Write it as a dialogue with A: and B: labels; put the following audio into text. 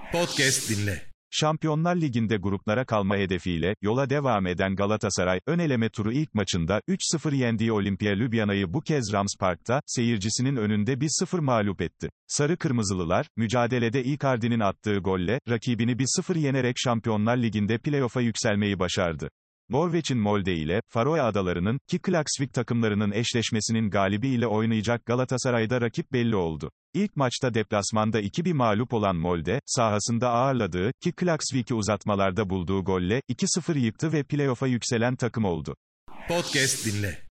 A: Podcast dinle.
B: Şampiyonlar Ligi'nde gruplara kalma hedefiyle yola devam eden Galatasaray, ön eleme turu ilk maçında 3-0 yendiği Olimpia Ljubljana'yı bu kez Rams Park'ta, seyircisinin önünde 1-0 mağlup etti. Sarı Kırmızılılar, mücadelede Icardi'nin attığı golle, rakibini 1-0 yenerek Şampiyonlar Ligi'nde play-off'a yükselmeyi başardı. Norveç'in Molde ile, Faroe Adaları'nın, ki Klaksvik takımlarının eşleşmesinin galibi ile oynayacak Galatasaray'da rakip belli oldu. İlk maçta deplasmanda 2-1 mağlup olan Molde, sahasında ağırladığı, ki Klaksvik'i uzatmalarda bulduğu golle, 2-0 yıktı ve play-off'a yükselen takım oldu.
A: Podcast dinle.